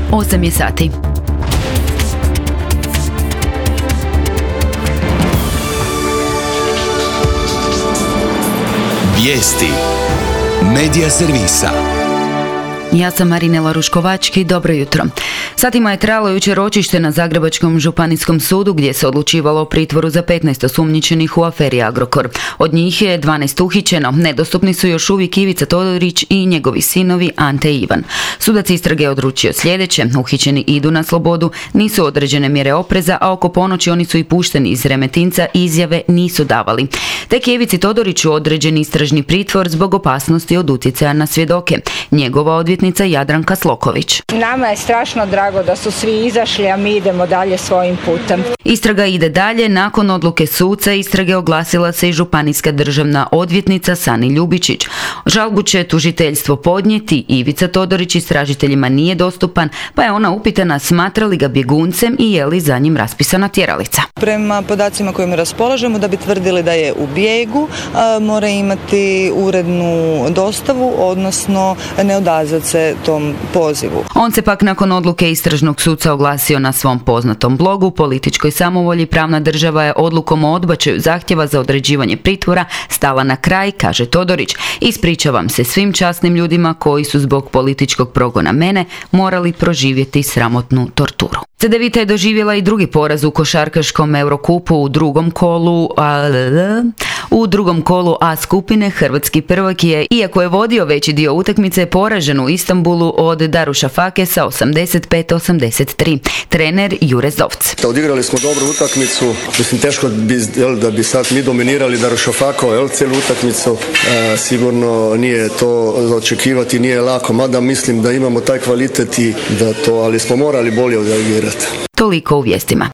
8 je sati. Vijesti Medija servisa. Ja sam Marinela Ruškovački, dobro jutro. Satima je trajalo jučer ročište na Zagrebačkom županijskom sudu gdje se odlučivalo o pritvoru za 15 osumnjičenih u aferi Agrokor. Od njih je 12 uhićeno, nedostupni su još uvijek Ivica Todorić i njegovi sinovi Ante i Ivan. Sudac istrage je odlučio sljedeće: uhićeni idu na slobodu, nisu određene mjere opreza, a oko ponoći oni su i pušteni iz Remetinca, izjave nisu davali. Tek je Ivici Todoriću određen istražni pritvor zbog opasnosti od utjecaja na svjedoke. Njegova odvjetnica Jadranka Sloković. Nama je strašno drago da su svi izašli, a mi idemo dalje svojim putem. Istraga ide dalje. Nakon odluke suca istrage oglasila se i županijska državna odvjetnica Sani Ljubičić. Žalbu će tužiteljstvo podnijeti. Ivica Todorić istražiteljima nije dostupan, pa je ona upitana smatra li ga bjeguncem i je li za njim raspisana tjeralica. Prema podacima kojima raspolažemo, da bi tvrdili da je u bijegu, mora imati urednu dostavu, odnosno ne odazvati se tom pozivu. On se pak nakon odluke istražnog suca oglasio na svom poznatom blogu: političkoj samovolji pravna država je odlukom o odbačaju zahtjeva za određivanje pritvora stala na kraj, kaže Todorić. Ispričavam se svim časnim ljudima koji su zbog političkog progona mene morali proživjeti sramotnu torturu. Cedevita je doživjela i drugi poraz u košarkaškom Eurokupu u drugom kolu A skupine. Hrvatski prvak je, iako je vodio veći dio utakmice, poražen u Istanbulu od Darušafake sa 85-83. Trener Jure Zovc. Odigrali smo dobru utakmicu. Mislim, teško da bi sad mi dominirali Darušafako cijelu utakmicu. Sigurno nije to za očekivati, nije lako, mada mislim da imamo taj kvalitet i da to, ali smo morali bolje odigirati. Toliko u vijestima.